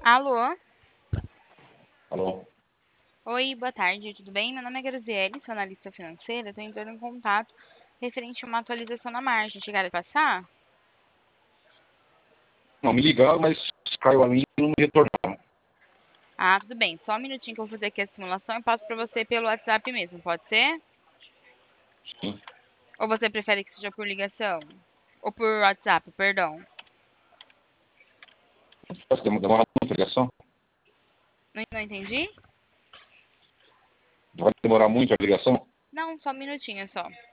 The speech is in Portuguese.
Alô? Alô? Oi, boa tarde, tudo bem? Meu nome é Graziele, sou analista financeira. Estou entrando em contato referente a uma atualização na margem. Chegaram a passar? Não, me ligaram, mas caiu a linha e não me retornaram. Ah, tudo bem. Só um minutinho que eu vou fazer aqui a simulação e passo para você pelo WhatsApp mesmo, pode ser? Sim. Ou você prefere que seja por ligação? Ou por WhatsApp, perdão. Demora muito a ligação? Não entendi? Vai demorar muito a ligação? Não, só um minutinho só.